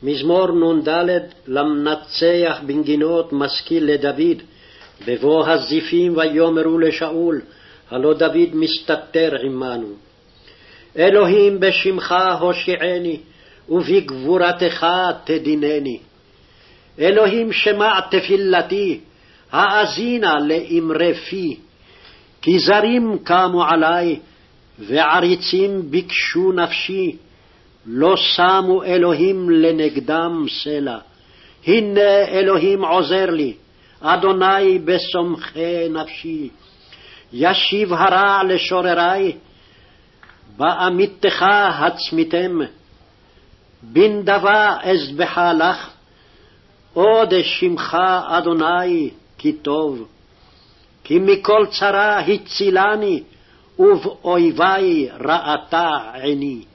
מזמור נ"ד למנצח בנגינות משכיל לדוד, בבוא הזיפים ויאמרו לשאול, הלא דוד מסתתר עמנו. אלוהים בשמך הושיעני, ובגבורתך תדינני. אלוהים שמע תפילתי, האזינה לאמרי פי. כי זרים קמו עלי, ועריצים ביקשו נפשי, לא שמו אלוהים לנגדם סלע. הנה אלוהים עוזר לי, אדוני בסומכי נפשי. ישיב הרע לשוררי, באמיתך הצמיתם. בנדבה אזבחה לך, עוד שמך אדוני כי טוב. כי מכל צרה הצילני, ובאויבי ראתה עיני.